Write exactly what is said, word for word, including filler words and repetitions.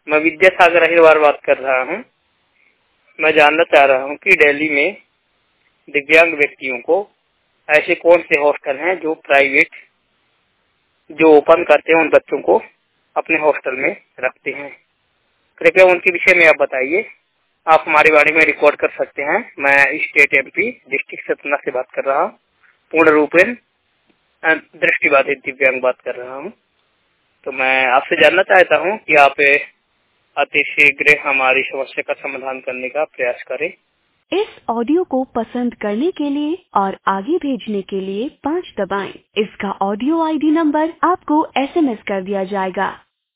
मैं विद्यासागर अहिरवार बात कर रहा हूँ। मैं जानना चाह रहा हूँ कि दिल्ली में दिव्यांग व्यक्तियों को ऐसे कौन से हॉस्टल हैं जो प्राइवेट जो ओपन करते हैं, उन बच्चों को अपने हॉस्टल में रखते हैं। कृपया उनके विषय में आप बताइए। आप हमारे बारे में रिकॉर्ड कर सकते हैं। मैं स्टेट एमपी डिस्ट्रिक्ट सतना से बात कर रहा हूँ। पूर्ण रूपेण दृष्टिबाधित दिव्यांग बात कर रहा हूँ। तो मैं आपसे जानना चाहता हूँ कि आप अति शीघ्र हमारी समस्या का समाधान करने का प्रयास करें। इस ऑडियो को पसंद करने के लिए और आगे भेजने के लिए पाँच दबाएं। इसका ऑडियो आईडी नंबर आपको एसएमएस कर दिया जाएगा।